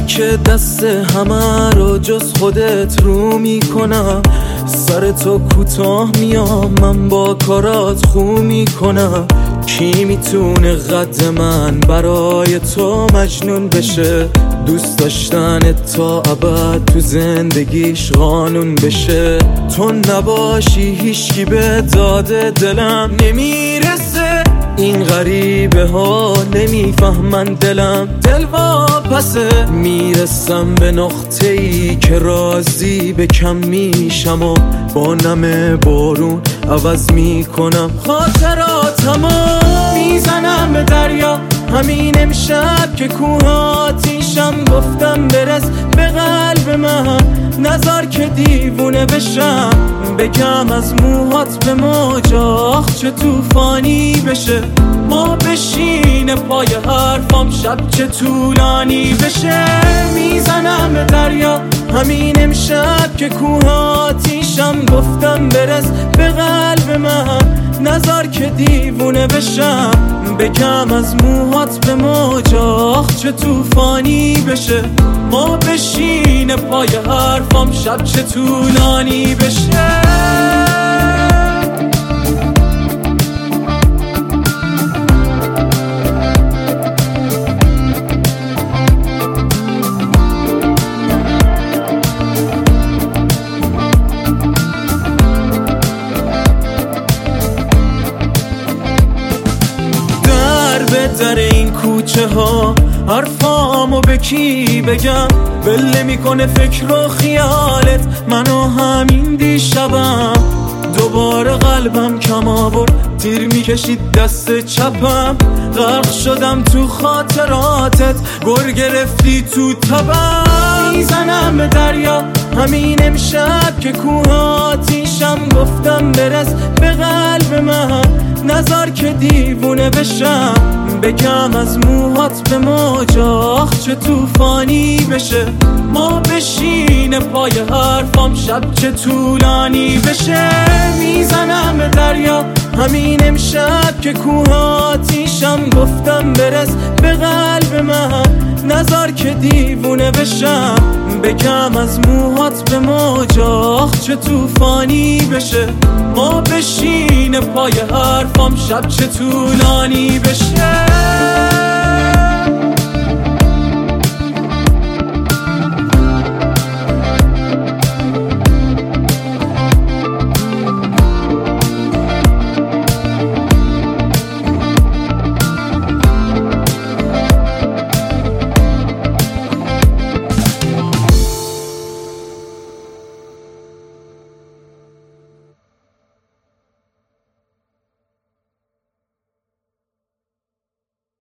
که دست همه رو جز خودت رو میکنم، سر تو کوتاه میام من با کارات خو میکنم. کی میتونه قد من برای تو مجنون بشه؟ دوست داشتن تا ابد تو زندگیش قانون بشه. تو نباشی هیچکی به داد دلم نمیرسه. این غریبه ها نمیفهمن دلم دل واپسه. میرسم به نقطه ای که راضی به کم میشم و با نم بارون عوض میکنم خاطراتمو. میزنم به دریا همین امشب که کوهاتیشم، گفتم برس به قلب من نذار که دیوونه بشم. بگم از موهات به موجاخ چه توفانی بشه. ما بشین پای حرفام شب چه طولانی بشه. میزنم به دریا همین امشب که کوهاتیشم، گفتم برس به قلب من نذار که دیوونه بشم. بگم از موهات به موجاخ چه توفانی بشه. ما بشین پای حرفام شب چه طولانی بشه. در این کوچه ها حرفامو به کی بگم؟ بله میکنه فکر و خیالت منو همین دیشبم. دوباره قلبم کم آورد تیر میکشید دست چپم. غرق شدم تو خاطراتت گر گرفتی تو تبم. میزنم به دریا همین امشب که کوهاتیشم، گفتم برس به قلب من نذار که دیوونه بشم. بگم از موهات به موجاخ چه توفانی بشه. ما بشین پای حرفام شب چه طولانی بشه. میزنم به دریا همین امشب که کوهاتیشم، گفتم برس به قلب من نذار که دیوونه بشم. بگم از موهات به موجاخ چه توفانی بشه. ما بشین پای حرفام شب چه طولانی بشه.